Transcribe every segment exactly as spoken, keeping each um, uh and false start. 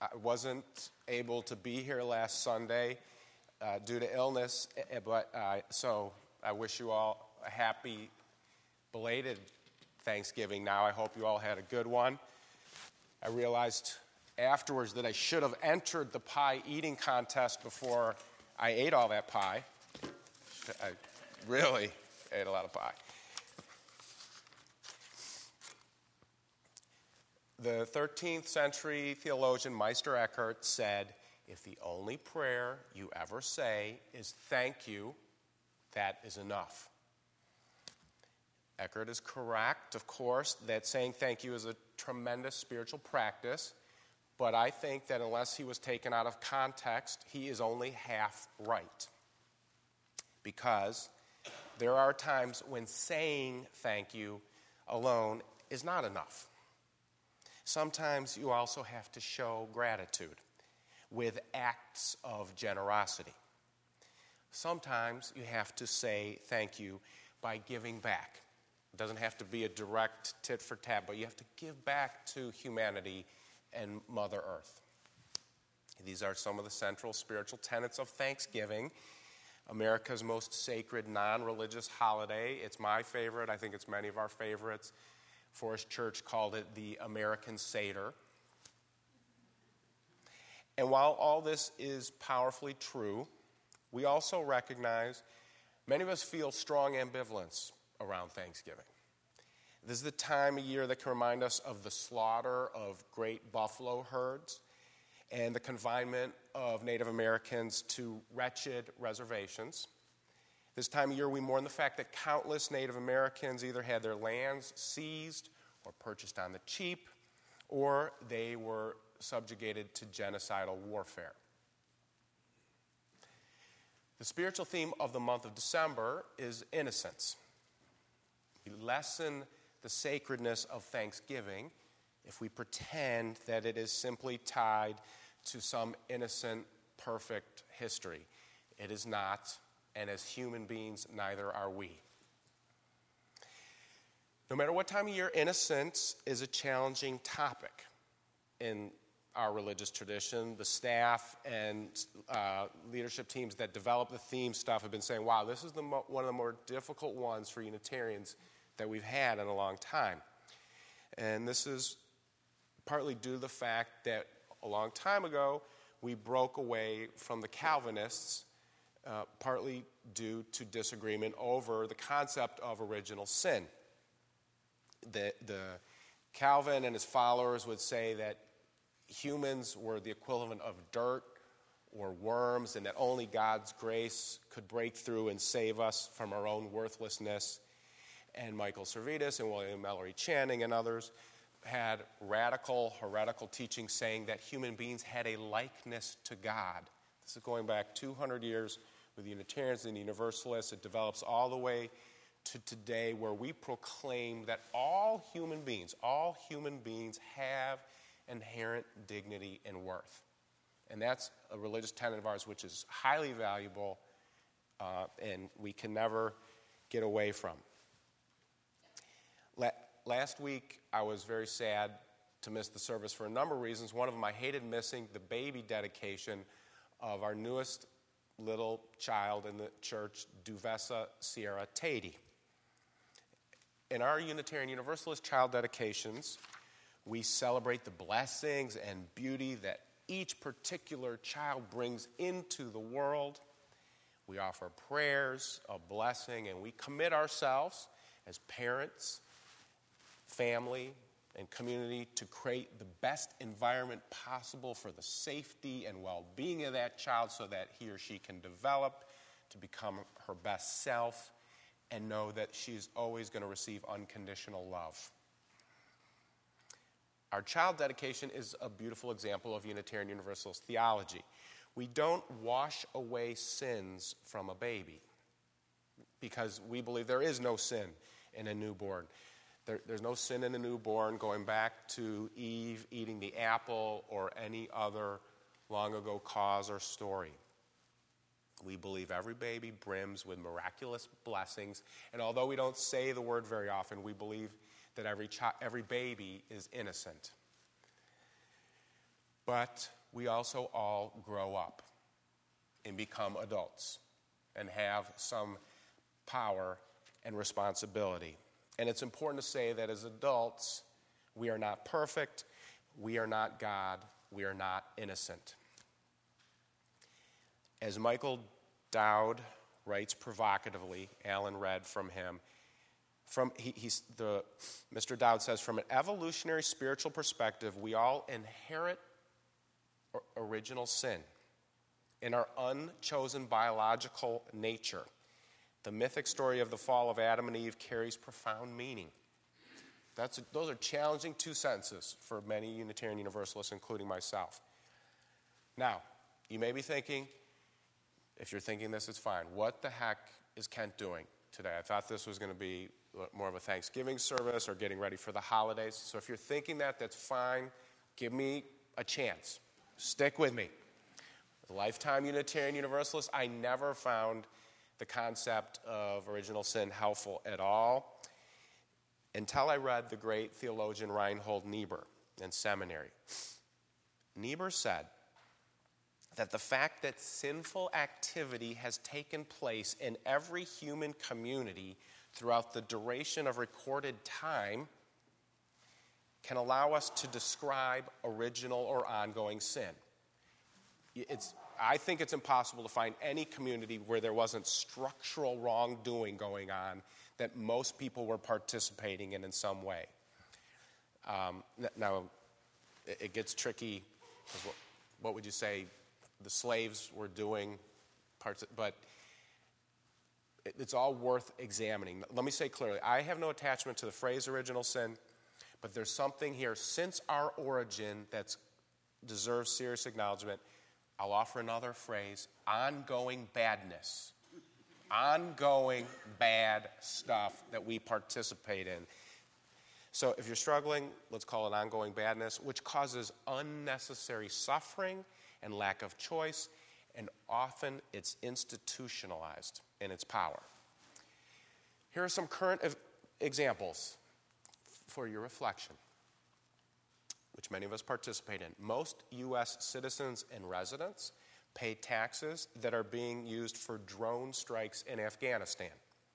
I wasn't able to be here last Sunday uh, due to illness, but uh, so I wish you all a happy, belated Thanksgiving now. I hope you all had a good one. I realized afterwards that I should have entered the pie eating contest before I ate all that pie. I really ate a lot of pie. The thirteenth century theologian Meister Eckhart said, if the only prayer you ever say is thank you, that is enough. Eckhart is correct, of course, that saying thank you is a tremendous spiritual practice, but I think that unless he was taken out of context, he is only half right. Because there are times when saying thank you alone is not enough. Sometimes you also have to show gratitude with acts of generosity. Sometimes you have to say thank you by giving back. It doesn't have to be a direct tit for tat, but you have to give back to humanity and Mother Earth. These are some of the central spiritual tenets of Thanksgiving, America's most sacred non-religious holiday. It's my favorite. I think it's many of our favorites. Forest Church called it the American Seder. And while all this is powerfully true, we also recognize many of us feel strong ambivalence around Thanksgiving. This is the time of year that can remind us of the slaughter of great buffalo herds and the confinement of Native Americans to wretched reservations. This time of year, we mourn the fact that countless Native Americans either had their lands seized or purchased on the cheap, or they were subjugated to genocidal warfare. The spiritual theme of the month of December is innocence. We lessen the sacredness of Thanksgiving if we pretend that it is simply tied to some innocent, perfect history. It is not. And as human beings, neither are we. No matter what time of year, innocence is a challenging topic in our religious tradition. The staff and uh, leadership teams that develop the theme stuff have been saying, wow, this is the mo- one of the more difficult ones for Unitarians that we've had in a long time. And this is partly due to the fact that a long time ago, we broke away from the Calvinists, Uh, partly due to disagreement over the concept of original sin. The, the Calvin and his followers would say that humans were the equivalent of dirt or worms, and that only God's grace could break through and save us from our own worthlessness. And Michael Servetus and William Mallory Channing and others had radical, heretical teaching saying that human beings had a likeness to God. This is going back two hundred years with the Unitarians and the Universalists. It develops all the way to today, where we proclaim that all human beings, all human beings have inherent dignity and worth. And that's a religious tenet of ours which is highly valuable uh, and we can never get away from. La- last week, I was very sad to miss the service for a number of reasons. One of them, I hated missing the baby dedication of our newest little child in the church, Duvessa Sierra Tatey. In our Unitarian Universalist child dedications, we celebrate the blessings and beauty that each particular child brings into the world. We offer prayers of blessing, and we commit ourselves as parents, family, and community to create the best environment possible for the safety and well-being of that child so that he or she can develop to become her best self and know that she's always going to receive unconditional love. Our child dedication is a beautiful example of Unitarian Universalist theology. We don't wash away sins from a baby because we believe there is no sin in a newborn. There, there's no sin in a newborn, going back to Eve eating the apple or any other long ago cause or story. We believe every baby brims with miraculous blessings, and although we don't say the word very often, we believe that every chi- every baby is innocent. But we also all grow up and become adults and have some power and responsibility. And it's important to say that as adults, we are not perfect, we are not God, we are not innocent. As Michael Dowd writes provocatively, Alan read from him, from he, he's the Mister Dowd says, from an evolutionary spiritual perspective, we all inherit original sin in our unchosen biological nature. The mythic story of the fall of Adam and Eve carries profound meaning. That's, those are challenging two sentences for many Unitarian Universalists, including myself. Now, you may be thinking, if you're thinking this, it's fine. What the heck is Kent doing today? I thought this was going to be more of a Thanksgiving service or getting ready for the holidays. So if you're thinking that, that's fine. Give me a chance. Stick with me. As a lifetime Unitarian Universalist, I never found the concept of original sin helpful at all until I read the great theologian Reinhold Niebuhr in seminary. Niebuhr said that the fact that sinful activity has taken place in every human community throughout the duration of recorded time can allow us to describe original or ongoing sin. It's, I think it's impossible to find any community where there wasn't structural wrongdoing going on that most people were participating in in some way. Um, now, it gets tricky, because what, what would you say the slaves were doing? Parts, but it, it's all worth examining. Let me say clearly, I have no attachment to the phrase original sin, but there's something here since our origin that deserves serious acknowledgement. I'll offer another phrase, ongoing badness. Ongoing bad stuff that we participate in. So if you're struggling, let's call it ongoing badness, which causes unnecessary suffering and lack of choice, and often it's institutionalized in its power. Here are some current examples for your reflection, which many of us participate in. Most U S citizens and residents pay taxes that are being used for drone strikes in Afghanistan.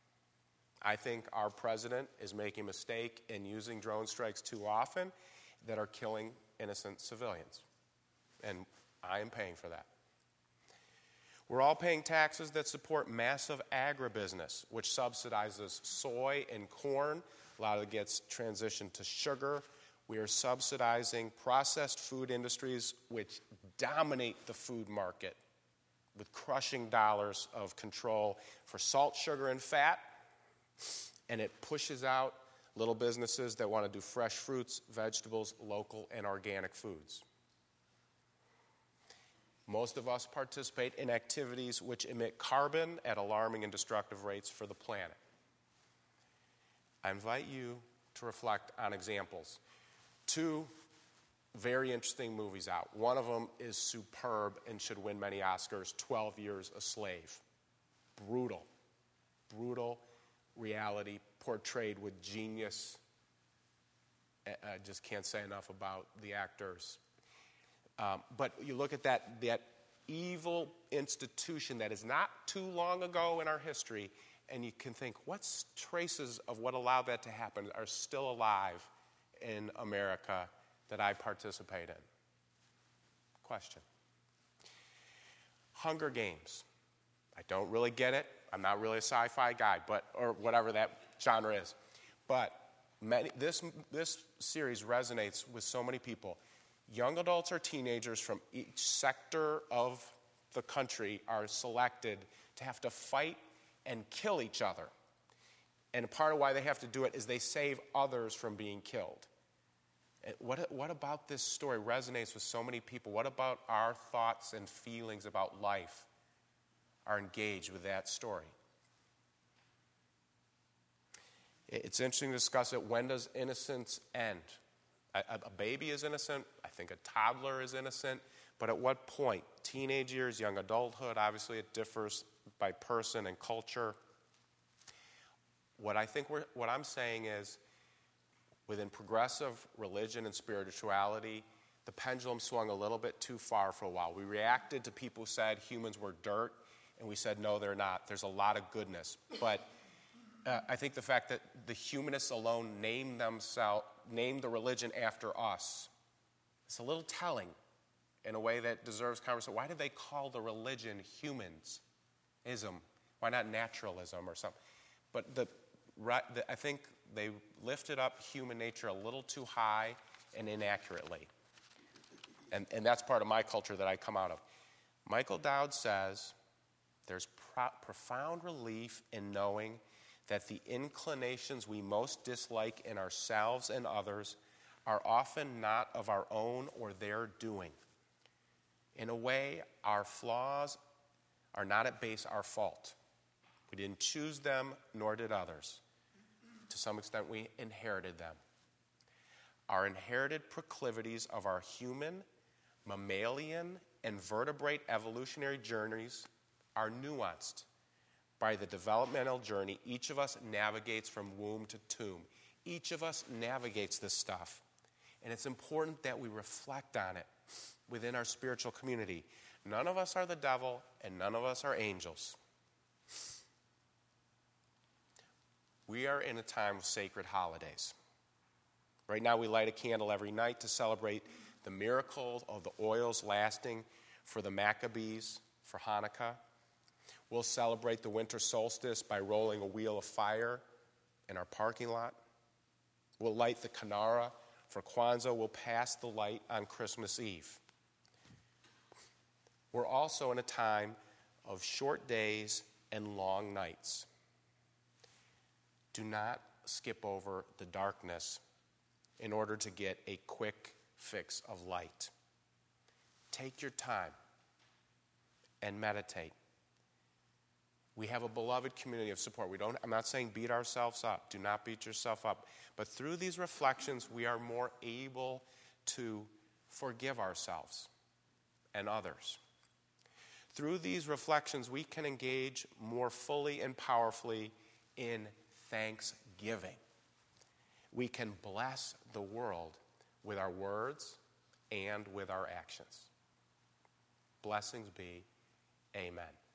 I think our president is making a mistake in using drone strikes too often that are killing innocent civilians. And I am paying for that. We're all paying taxes that support massive agribusiness, which subsidizes soy and corn. A lot of it gets transitioned to sugar. We are subsidizing processed food industries, which dominate the food market with crushing dollars of control for salt, sugar, and fat. And it pushes out little businesses that want to do fresh fruits, vegetables, local, and organic foods. Most of us participate in activities which emit carbon at alarming and destructive rates for the planet. I invite you to reflect on examples. Two very interesting movies out. One of them is superb and should win many Oscars, twelve years a Slave. Brutal, brutal reality portrayed with genius. I just can't say enough about the actors. Um, but you look at that, that evil institution that is not too long ago in our history, and you can think, what traces of what allowed that to happen are still alive in America that I participate in? Question. Hunger Games. I don't really get it. I'm not really a sci-fi guy, but or whatever that genre is. But many, this, this series resonates with so many people. Young adults or teenagers from each sector of the country are selected to have to fight and kill each other. And part of why they have to do it is they save others from being killed. And what, what about this story resonates with so many people? What about our thoughts and feelings about life are engaged with that story? It's interesting to discuss it. When does innocence end? A, a baby is innocent. I think a toddler is innocent. But at what point? Teenage years, young adulthood, obviously it differs by person and culture. What I think we're, what I'm saying is, within progressive religion and spirituality, the pendulum swung a little bit too far for a while. We reacted to people who said humans were dirt, and we said, no, they're not. There's a lot of goodness. But uh, I think the fact that the humanists alone named themselves, named the religion after us, it's a little telling in a way that deserves conversation. Why did they call the religion humanism? Why not naturalism or something? But the, the, I think they lifted up human nature a little too high and inaccurately. And, and that's part of my culture that I come out of. Michael Dowd says there's pro- profound relief in knowing that the inclinations we most dislike in ourselves and others are often not of our own or their doing. In a way, our flaws are not at base our fault. We didn't choose them, nor did others. To some extent, we inherited them. Our inherited proclivities of our human, mammalian, and vertebrate evolutionary journeys are nuanced by the developmental journey each of us navigates from womb to tomb. Each of us navigates this stuff. And it's important that we reflect on it within our spiritual community. None of us are the devil, and none of us are angels. We are in a time of sacred holidays. Right now, we light a candle every night to celebrate the miracle of the oils lasting for the Maccabees for Hanukkah. We'll celebrate the winter solstice by rolling a wheel of fire in our parking lot. We'll light the Kinara for Kwanzaa. We'll pass the light on Christmas Eve. We're also in a time of short days and long nights. Do not skip over the darkness in order to get a quick fix of light. Take your time and meditate. We have a beloved community of support. We don't, I'm not saying beat ourselves up. Do not beat yourself up. But through these reflections, we are more able to forgive ourselves and others. Through these reflections, we can engage more fully and powerfully in thanksgiving. We can bless the world with our words and with our actions. Blessings be. Amen.